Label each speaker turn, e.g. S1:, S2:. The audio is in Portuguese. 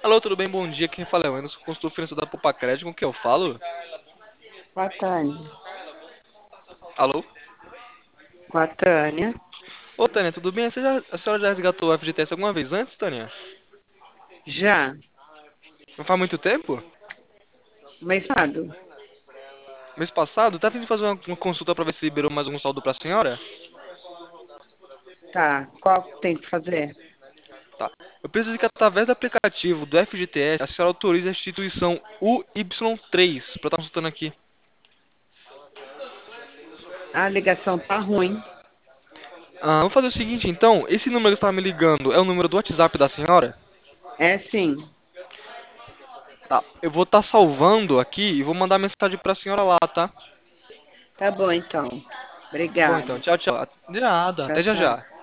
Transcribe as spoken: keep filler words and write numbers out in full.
S1: Alô, tudo bem? Bom dia. Quem fala é o Enos, consultor financeiro da Poupa Crédito. Com quem eu falo?
S2: Com a Tânia.
S1: Alô?
S2: Com a Tânia.
S1: Ô, Tânia, tudo bem? Você já- a senhora já resgatou o F G T S alguma vez antes, Tânia?
S2: Já,
S1: Não faz muito tempo?
S2: mês passado.
S1: Mês passado? Tá vindo fazer uma, uma consulta pra ver se liberou mais algum saldo pra senhora?
S2: Tá. Qual que tem que fazer?
S1: Tá. Eu preciso que através do aplicativo do F G T S a senhora autorize a instituição U Y três pra estar consultando aqui.
S2: A ligação tá ruim.
S1: Ah, vamos fazer o seguinte então. Esse número que você tá me ligando é o número do WhatsApp da senhora?
S2: É sim.
S1: Tá. Eu vou estar salvando aqui e vou mandar mensagem pra senhora lá, tá?
S2: Tá bom, então.
S1: Tá bom então.
S2: Obrigada.
S1: Tchau, tchau. De nada.
S2: Tchau,
S1: Até já
S2: tchau.
S1: já.